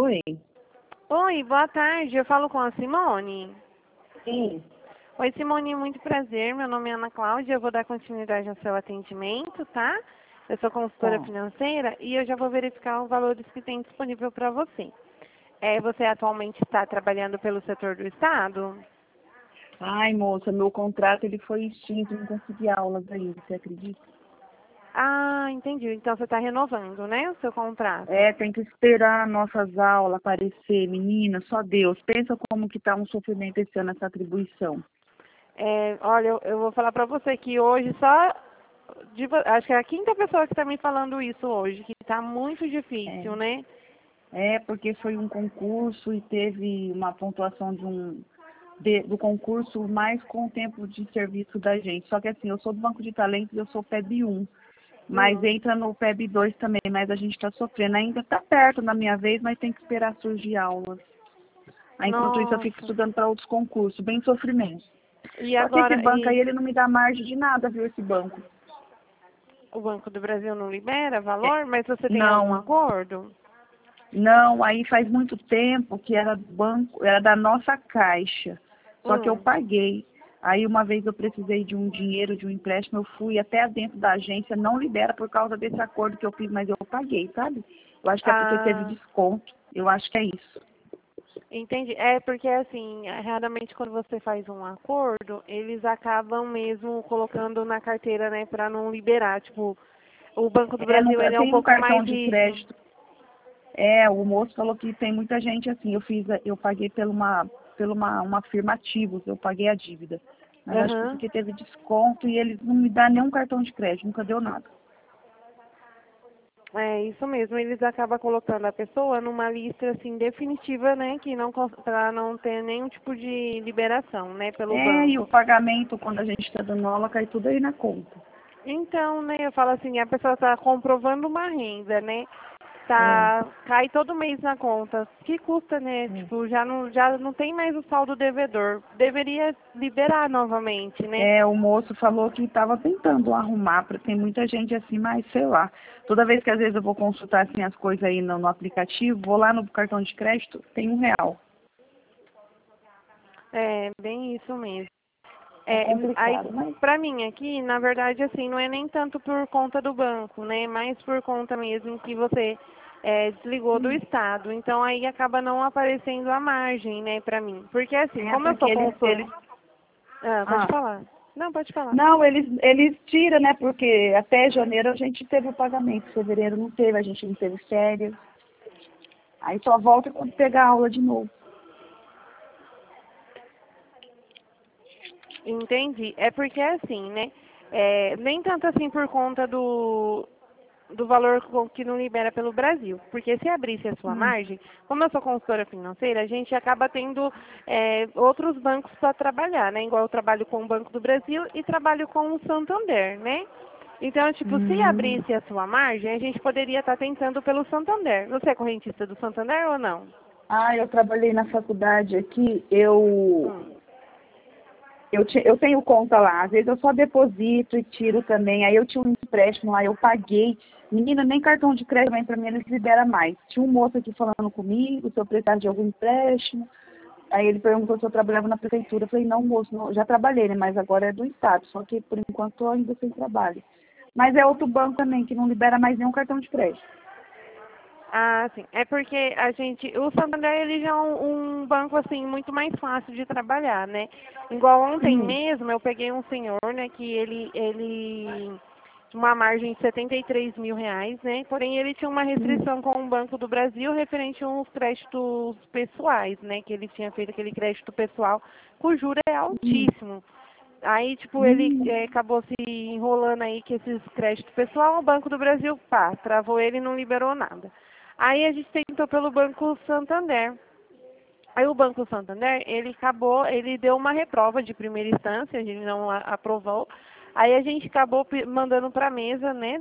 Oi. Oi, boa tarde. Eu falo com a Simone. Sim. Oi, Simone, muito prazer. Meu nome é Ana Cláudia. Eu vou dar continuidade ao seu atendimento, tá? Eu sou consultora Tá. financeira e eu já vou verificar os valores que tem disponível para você. Você atualmente está trabalhando pelo setor do Estado? Ai, moça, meu contrato ele foi extinto, não consegui aulas ainda, você acredita? Ah, entendi. Então você está renovando, né, o seu contrato? É, tem que esperar nossas aulas aparecer, menina, só Deus. Pensa como que tá um sofrimento esse ano essa atribuição. Olha, eu vou falar para você que hoje só acho que é a quinta pessoa que está me falando isso hoje, que está muito É, difícil, né? porque foi um concurso e teve uma pontuação do concurso mais com o tempo de serviço da gente. Só que assim, eu sou do Banco de Talentos, eu sou PEB 1. Mas Hum. entra no PEB 2 também, mas a gente está sofrendo. Ainda está perto da minha vez, mas tem que esperar surgir aulas. Aí, enquanto isso, eu fico Nossa. estudando para outros concursos, bem sofrimento. E Só que esse agora, banco aí, ele não me dá margem de nada, viu, esse banco? o Banco do Brasil não libera É, valor, mas você tem algum não, acordo? não, aí faz muito tempo que era banco, era da nossa caixa. Só que eu Hum. paguei. Aí uma vez eu precisei de um dinheiro, de um empréstimo, eu fui até dentro da agência, não libera por causa desse acordo que eu fiz, mas eu paguei, sabe? Eu acho que é porque teve Ah, desconto. Eu acho que é isso. entendi. É porque assim, raramente quando você faz um acordo, eles acabam mesmo colocando na carteira, né, para não liberar. Tipo, o Banco do É, Brasil ele é um tem um pouco cartão mais de rígido. crédito. É, o moço falou que tem muita gente assim. Eu paguei uma afirmativos, eu paguei a dívida. Mas acho que Aham. porque teve desconto e eles não me dão nenhum cartão de crédito, nunca deu nada. É isso mesmo, eles acabam colocando a pessoa numa lista assim definitiva, né, que não para não ter nenhum tipo de liberação, né, pelo É, e o banco. pagamento, quando a gente está dando aula, cai tudo aí na conta. Então, né, eu falo assim, a pessoa está comprovando uma renda, né? É, Cai todo mês na conta. Que custa, né? é. Tipo, já não tem mais o saldo devedor. Deveria liberar novamente, né? É, o moço falou que estava tentando arrumar, porque tem muita gente assim, mas sei lá. Toda vez que às vezes eu vou consultar assim as coisas aí no aplicativo, vou lá no cartão de crédito, tem R$ 1. É, bem isso mesmo. É Aí, complicado, mas pra mim aqui, na verdade, assim, não é nem tanto por conta do banco, né? Mais por conta mesmo que você desligou do Estado. Então aí acaba não aparecendo a margem, né, pra mim. Porque assim, é como eu porque sou eles. consultora. Ah, pode Ah, falar. Não, pode falar. não, eles tiram, né? Porque até janeiro a gente teve o pagamento, fevereiro não teve, a gente não teve férias. Aí só volta quando pegar aula de novo. Entendi. É porque assim, né? Nem tanto assim por conta do valor que não libera pelo Brasil. Porque se abrisse a sua Hum, margem, como eu sou consultora financeira, a gente acaba tendo outros bancos para trabalhar, né? Igual eu trabalho com o Banco do Brasil e trabalho com o Santander, né? Então, tipo, se hum. abrisse a sua margem, a gente poderia estar tentando pelo Santander. Você é correntista do Santander ou não? Ah, eu trabalhei na faculdade aqui, eu tenho conta lá, às vezes eu só deposito e tiro também. Aí eu tinha um empréstimo lá, eu paguei. Menina, nem cartão de crédito vem para mim, eles liberam mais. Tinha um moço aqui falando comigo, se eu precisar de algum empréstimo. Aí ele perguntou se eu trabalhava na prefeitura. Eu falei, não, moço, não, já trabalhei, né? Mas agora é do Estado, só que por enquanto estou ainda sem trabalho. Mas é outro banco também, que não libera mais nenhum cartão de crédito. Ah, sim. É porque o Santander ele já é um banco assim muito mais fácil de trabalhar, né? Igual ontem Hum, mesmo eu peguei um senhor, né, que ele tinha uma margem de R$ 73.000, né? Porém ele tinha uma hum, restrição com o Banco do Brasil referente a uns créditos pessoais, né? Que ele tinha feito aquele crédito pessoal, cujo juro é hum, altíssimo. Aí, tipo, ele hum. acabou se enrolando aí com esses créditos pessoal, o Banco do Brasil, pá, travou ele e não liberou nada. Aí a gente tentou pelo Banco Santander. Aí o Banco Santander, ele deu uma reprova de primeira instância, a gente não aprovou. Aí a gente acabou mandando para a mesa, né,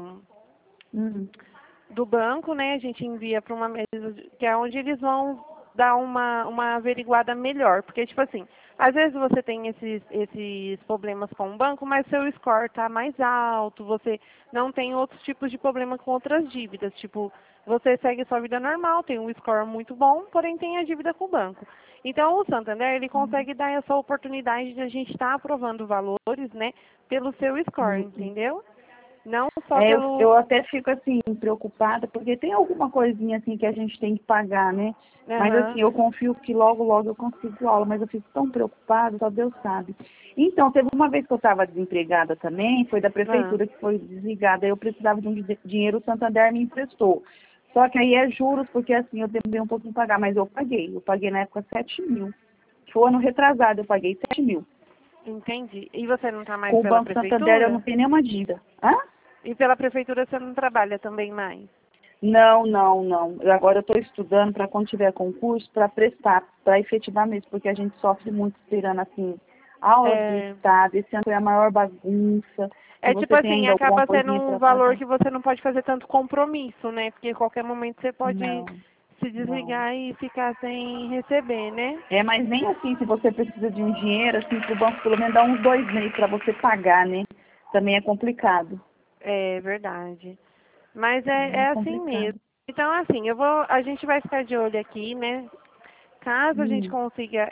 Hum. do banco, né? A gente envia para uma mesa que é onde eles vão dar uma averiguada melhor. Porque, tipo assim, às vezes você tem esses problemas com o banco, mas seu score está mais alto, você não tem outros tipos de problema com outras dívidas. Tipo, você segue sua vida normal, tem um score muito bom, porém tem a dívida com o banco. Então, o Santander, ele consegue dar essa oportunidade de a gente estar aprovando valores, né, pelo seu score, entendeu? Não só pelo... eu até fico assim, preocupada, porque tem alguma coisinha assim que a gente tem que pagar, né? Mas assim, eu confio que logo, logo eu consigo aula, mas eu fico tão preocupada, só Deus sabe. Então, teve uma vez que eu estava desempregada também, foi da prefeitura que foi desligada, eu precisava de um dinheiro, o Santander me emprestou. Só que aí é juros, porque assim, eu demorei um pouquinho pagar, mas eu paguei na época 7 mil. Foi ano retrasado, eu paguei 7 mil. Entendi. E você não está mais Com o pela Banco prefeitura? Santander eu não tenho nenhuma dívida. Hã? E pela prefeitura você não trabalha também mais? Não. Agora eu estou estudando para quando tiver concurso, para prestar, para efetivar mesmo, porque a gente sofre muito esperando assim, aulas do Estado. Esse ano foi a maior bagunça. É tipo assim, acaba sendo um valor pagar. que você não pode fazer tanto compromisso, né? Porque a qualquer momento você pode Não. se desligar e ficar sem receber, né? É, mas nem assim, se você precisa de um dinheiro, assim, para o banco pelo menos dar uns 2 meses para você pagar, né? Também é complicado. É verdade. Mas é assim Complicado. mesmo. Então, assim, a gente vai ficar de olho aqui, né? Caso a gente consiga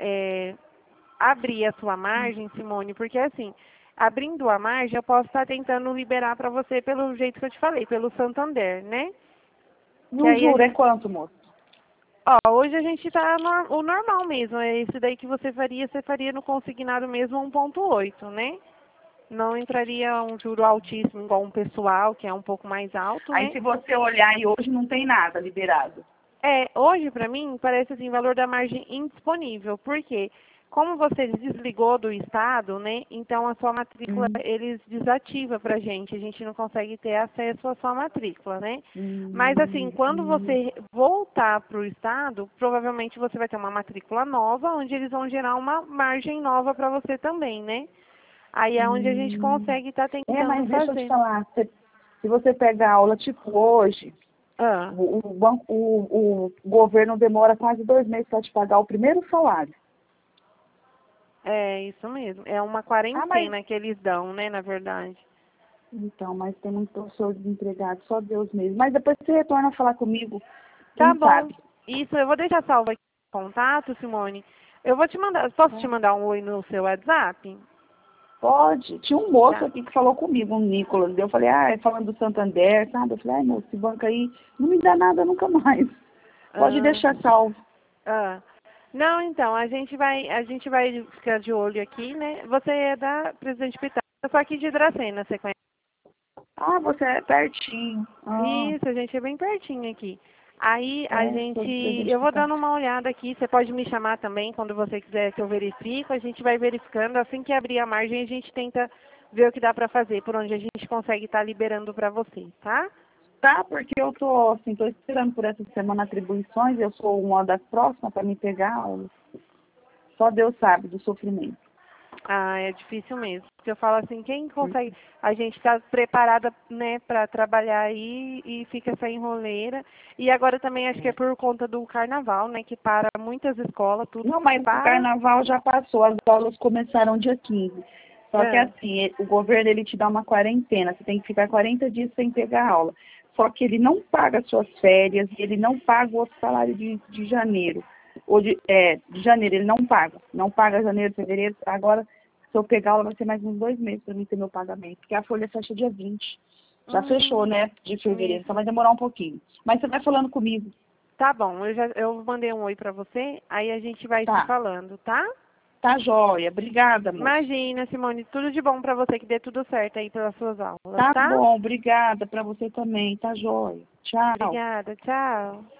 abrir a sua margem, Simone, porque assim, abrindo a margem, eu posso estar tentando liberar para você pelo jeito que eu te falei, pelo Santander, né? E o juro é quanto, moço? Ó, hoje a gente tá o normal mesmo, é esse daí que você faria no consignado mesmo 1,8, né? Não entraria um juro altíssimo igual um pessoal, que é um pouco mais alto, Aí né? se você olhar e hoje não tem nada liberado. Hoje para mim parece assim, valor da margem indisponível, porque como você desligou do estado, né? Então a sua matrícula eles desativa pra gente, a gente não consegue ter acesso à sua matrícula, né? Mas assim, quando você voltar para o estado, provavelmente você vai ter uma matrícula nova, onde eles vão gerar uma margem nova para você também, né? Aí é onde a gente consegue estar tentando mas deixa eu te fazer. falar, se você pegar aula tipo hoje, Ah, o governo demora quase 2 meses para te pagar o primeiro salário. é isso mesmo. É uma Mas quarentena que eles dão, né, na verdade. então, mas tem muito professor desempregado, só Deus mesmo. Mas depois você retorna a falar comigo, Tá quem bom. sabe? Isso, eu vou deixar salvo aqui o contato, Simone. Eu vou te mandar, posso te mandar um oi no seu WhatsApp? Pode. Tinha um moço Tá. aqui que falou comigo, um Nicolas. Eu falei, é falando do Santander, sabe? Eu falei, ai, moço, esse banco aí não me dá nada nunca mais. Pode Ah, deixar salvo. ah. Não, então, a gente vai ficar de olho aqui, né? Você é da Presidente Pitágoras, eu sou aqui de Dracena, você conhece? Ah, você é pertinho. Ah, Isso, a gente é bem pertinho aqui. Aí sou de presente eu de vou casa. dando uma olhada aqui, você pode me chamar também quando você quiser que eu verifico, a gente vai verificando, assim que abrir a margem a gente tenta ver o que dá para fazer, por onde a gente consegue estar liberando para você, tá? Tá, porque eu tô, assim, tô esperando por essa semana atribuições, eu sou uma das próximas para me pegar. Só Deus sabe do sofrimento. Ah, é difícil mesmo. Porque eu falo assim, quem consegue, a gente está preparada, né, para trabalhar aí e fica essa enroleira. E agora também acho que é por conta do carnaval, né, que para muitas escolas, tudo Não, mas o para. carnaval já passou, as aulas começaram dia 15. Só que Ah, assim, o governo ele te dá uma quarentena, você tem que ficar 40 dias sem pegar aula. Só que ele não paga suas férias, ele não paga o outro salário de janeiro. De janeiro ele não paga. Não paga janeiro, fevereiro. Agora, se eu pegar aula, vai ser mais uns 2 meses para mim ter meu pagamento. Porque a folha fecha dia 20. Já fechou, né? De fevereiro. Então isso. vai demorar um pouquinho. Mas você vai falando comigo. Tá bom, eu mandei um oi para você, aí a gente vai se Tá. falando, tá? Tá joia. Obrigada, moça. Imagina, Simone, tudo de bom para você, que dê tudo certo aí pelas suas aulas, Tá tá? bom, obrigada para você também, tá joia. Tchau. Obrigada, tchau.